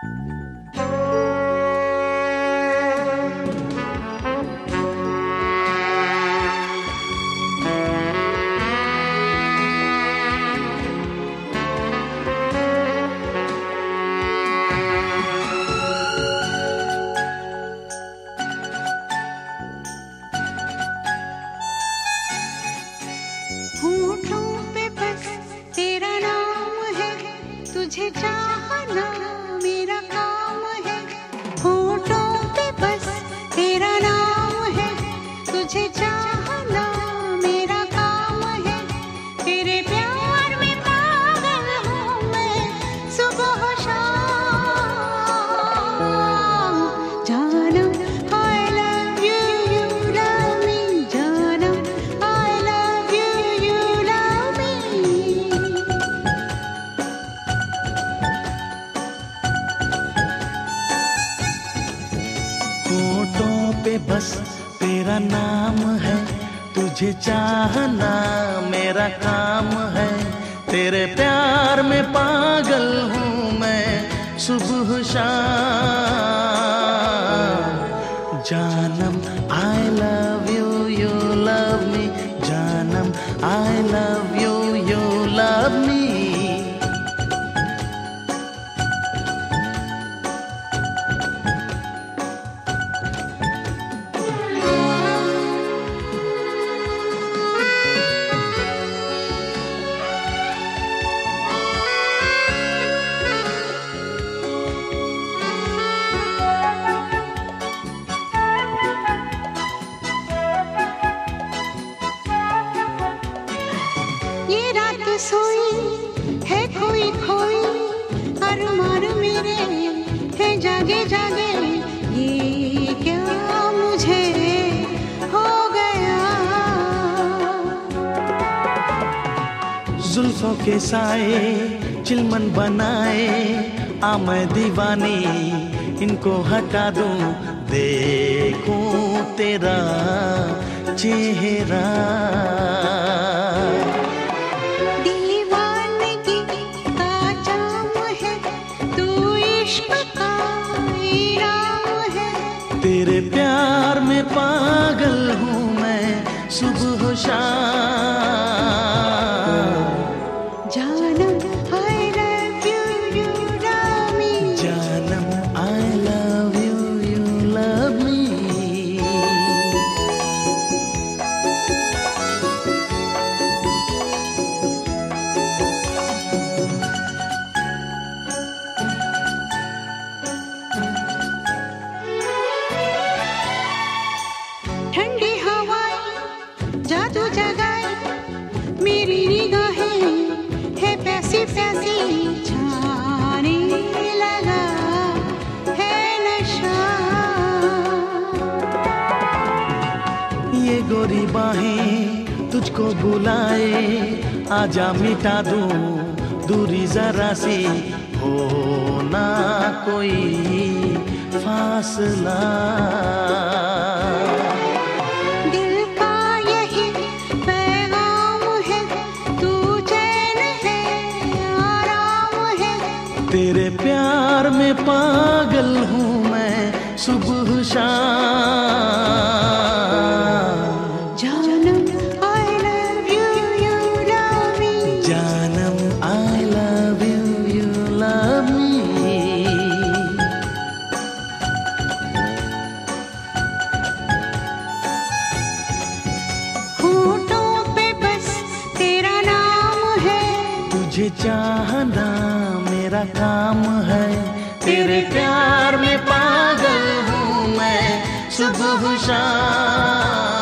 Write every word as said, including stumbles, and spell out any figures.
तुझे चाहना मेरा काम है, होठों पे बस तेरा नाम है। तुझे चाहना मेरा काम है, तेरे प्यार में पागल हूँ मैं सुबह शाम। जानम I love you, you love me, जानम I love you, you love me। होठों पे बस तेरा नाम है, तुझे चाहना मेरा काम है। तेरे प्यार में पागल हूँ मैं सुबह शाम। जानम I love you, you love me, जानम I love you, you love me। ये रात सोई है खोई खोई, अरमान मेरे है जागे जागे। ये क्या मुझे हो गया। जुल्फों के साए चिलमन बनाए, आ मैं दीवानी इनको हटा दूं, देखूं तेरा चेहरा। तेरे प्यार में पागल हूँ मैं सुबह शाम। जानम I love you, you love me, जानम I love you, you love me। ठंडी हवाएं जादू जगाए, मेरी निगाहें है प्यासी प्यासी, छाने लगा है नशा। ये गोरी बाहें तुझको बुलाए, आजा मिटा दूं दूरी जरा सी, हो ना कोई फासला। तेरे प्यार में पागल हूँ मैं सुबह शाम। जानम I love you, you love me, जानम I love you, you love me। होठों पे बस तेरा नाम है, तुझे चाहना मेरा काम है। तेरे प्यार में पागल हूँ मैं सुबह शाम।